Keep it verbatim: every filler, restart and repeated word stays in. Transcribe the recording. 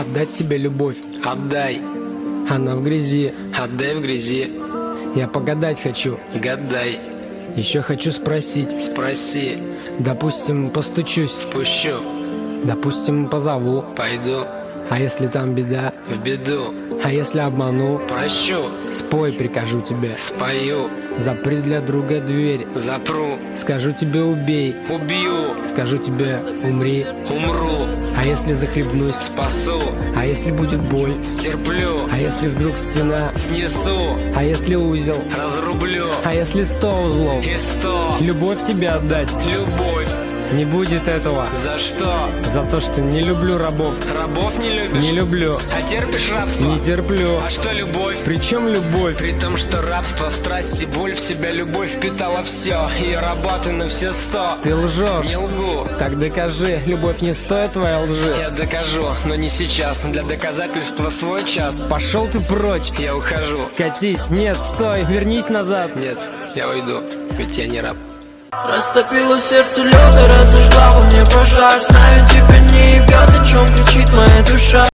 Отдать тебе любовь, Отдай, она в грязи. отдай в грязи. Я погадать хочу, Гадай, еще хочу спросить. спроси, Допустим, постучусь, пущу, допустим, позову. пойду А если там беда? в беду. А если обману? Прощу, Спой, прикажу тебе. спою, Запри для друга дверь. запру, Скажу тебе убей, убью, скажу тебе умри. умру, А если захлебнусь? спасу, А если будет боль? стерплю, А если вдруг стена? снесу, А если узел? разрублю. А если сто узлов? И сто, Любовь тебе отдать? любовь. Не будет этого. За что? За то, что не люблю рабов. Рабов не любишь? Не люблю. А терпишь рабство? Не терплю. А что любовь? Причем любовь? При том, что рабство, страсть и боль в себя любовь впитала все. Ее работы на все сто. Ты лжешь. Не лгу. Так докажи, любовь не стоит твоей лжи. Я докажу, но не сейчас. Для доказательства свой час. Пошел ты прочь. Я ухожу. Катись. Нет, стой, вернись назад. Нет, я уйду, ведь я не раб. Растопила в сердце лёда, разожгла